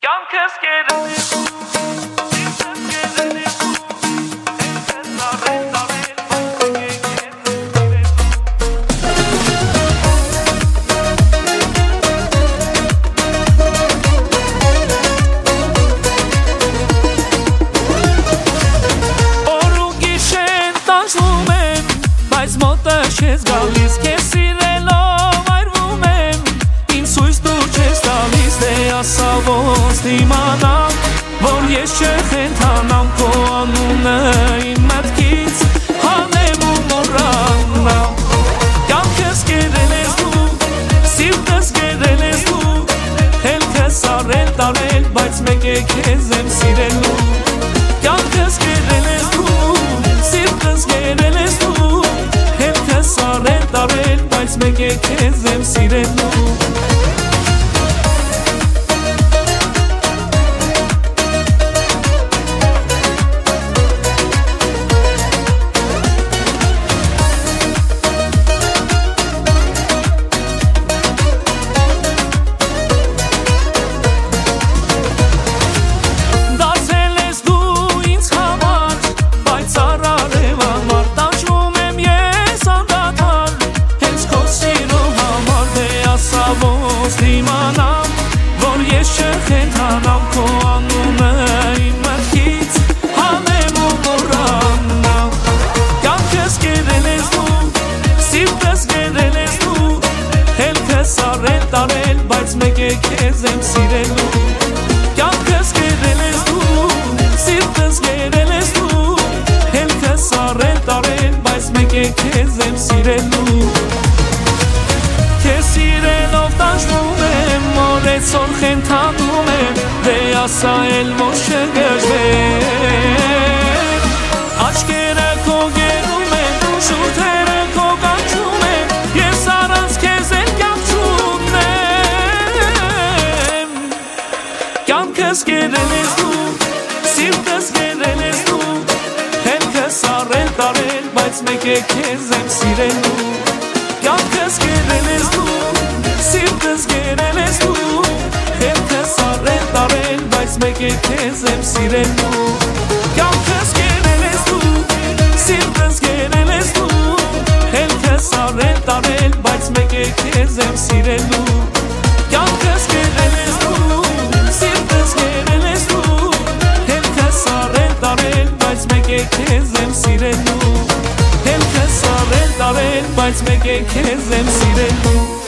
Կյանքս կերել Բայց մոտը չես գալիս, քեզ սիրելով այրվում եմ, ինձ հույս դու չես տալիս, դե ասա ոնց դիմանամ, որ ես չխենթանամ քո անունը իմ մտքից հանեմ ու մոռանամ։ Կյանքս կերել ես դու, սիրտս կերել ես դու, հելքս առել տարել, բայց մեկ է քեզ եմ սիրելու։ Կյանքս կերել ես դու, սիրտս կերել ես դու, սարել տարել, բայց մեկ է քեզ եմ սիրելու։ Դարձել ես դու ինձ համար, բայց առարև համար տանջվում եմ ես անդադար, հենց քո սիրո համար, դե ասա ոնց դիմանամ, որ ես չխենթանամ քո անունը իմ մտքից հանեմ ու մոռանամ։ Կյանքս կերել ես դու, սիրտս կերել ես դու, հելքս առել տարել, բայց մեկ է քեզ եմ սիրելու։ Կյանքս կերել ես դու, սիրտս կերել ես դու, հելքս առել տարել, բայց մեկ է քեզ եմ սիրելու։ Քեզ սիրելով տանջվում եմ, օրեցօր խենթանում եմ, դե ասա էլ որ չգժվեմ։ Աչքերը քո գերում են, շուրթերը քո կանչում են, ես առանց քեզ էլ կյանք չունեմ։ Կյանքս կերել ես դու, սիրտս կերել ես դու, հելքս առել տարել, բայց մեկ է քեզ եմ սիրելու։ Կյանքս կերել ես դու, սիրտս կերել ես դու, հելքս առել տարել, բայց մեկ է քեզ եմ սիրելու։ Կյանքս կերել ես դու, սիրտս կերել ես դու, հելքս առել տարել, բայց մեկ է քեզ եմ սիրելու։ Կյանքս կերել ես դու, սիրտս կերել ես դու, հելքս առել տարել, բայց մեկ է քեզ եմ սիրելու։ Հելքս առել տարել, բայց մեկ է քեզ եմ սիրելու։